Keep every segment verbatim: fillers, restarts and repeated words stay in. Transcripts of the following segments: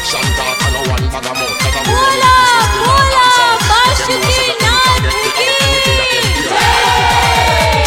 बोला बोला बासुकीनाथ की जय।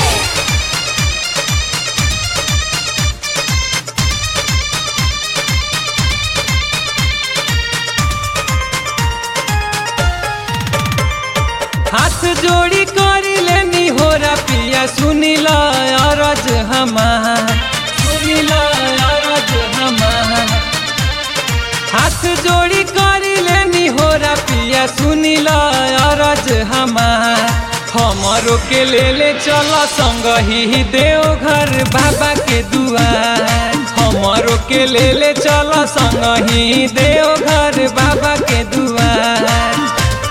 हाथ जोड़ी करी लेनी होरा पिया सुनिला अरज हमार, सुनिला अरज हमार। हाथ जोड़ी करी लेनी होरा पिया सुनिला अरज हमार। हमरो के ले ले चल संग ही देवघर बाबा के दुआर। हमरो के ले ले चल संग ही देवघर बाबा के दुआर।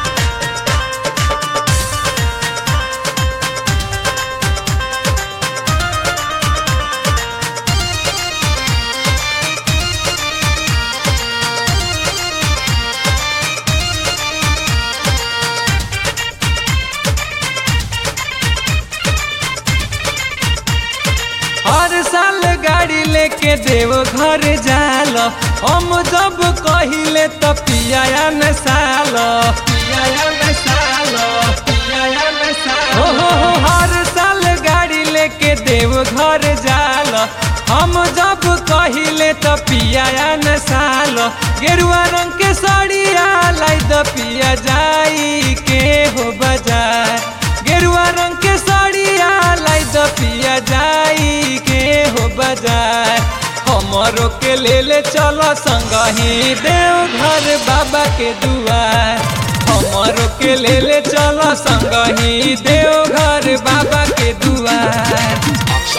हर साल गाड़ी लेके देव घर जाल, हम जब कहिले त पिया न साल, पिया न साल, पिया न साल। हो हो हो हर साल गाड़ी लेके देव घर जाल, हम जब कहिले त पिया न साल। गेरुआ रंग के साड़िया लाई द पिया जाई के हो बाजार। गेरुआ रंग के साड़िया लाई द पिया जाई के हो बाजार। हमरो के ले ले चलो संग ही देवघर बाबा के दुआर। हमरो के ले ले चलो संग ही देवघर बाबा के दुआर।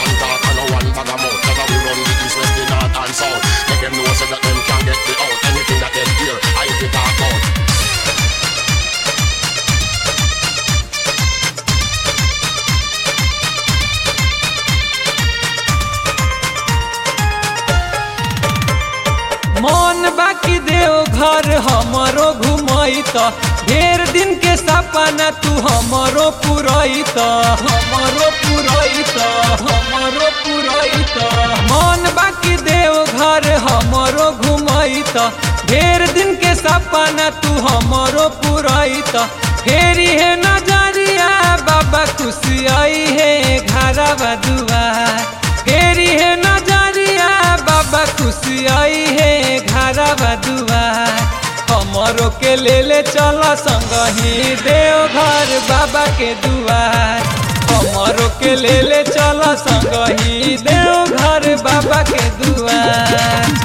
मन बाकी देव घर हमरो घुमई त, ढेर दिन के सपना तू हमरो पुरई त, हमरो पुरई त, हमरो पुरई त। मन बाकी देव घर हमरो घुमई त, ढेर दिन के सपना तू हमरो पुरई त। फेरी है नजरिया बाबा खुशी आई है घरवा दुआर। फेरी है नजरिया बाबा खुशी आई है घरवा दुआर। हमरो के ले ले चल संग ही देवघर बाबा के दुआर। हमरो के ले ले चल संग ही देवघर बाबा के दुआर।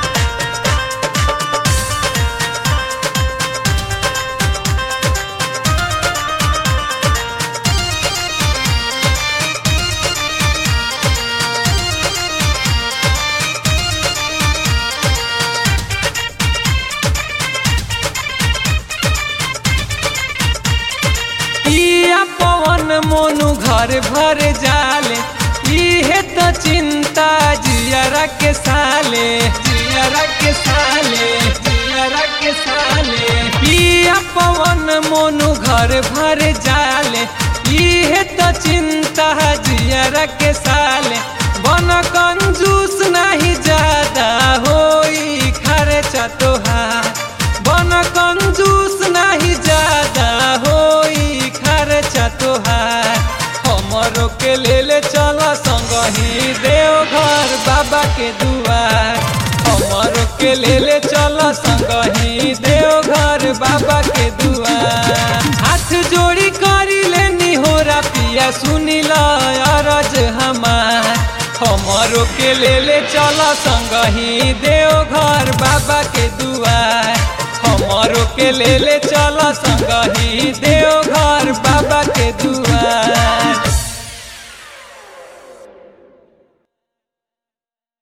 पवन मोनू घर भर जाले, इहे तो चिंता जियरा के साले, जियरा के साले, जियरा के साले। पिया पवन मोनू घर भर जाले, इहे तो चिंता जियरा के साले। बन कंजूस नहीं ज्यादा होई खर्चा तोहार। बन कंजूस नहीं ज्यादा होई खर्चा तोहार। हमरो के ले ले चल संग ही देवघर बाबा के दुआर। हमरो के ले ले चल संग ही देवघर बाबा के दुआर। हाथ जोड़ी करी लेनी होरा पिया सुनिला अरज हमार। हमरो के ले ले चल संग ही देवघर बाबा के दुआर। हमरो के ले ले चल संग ही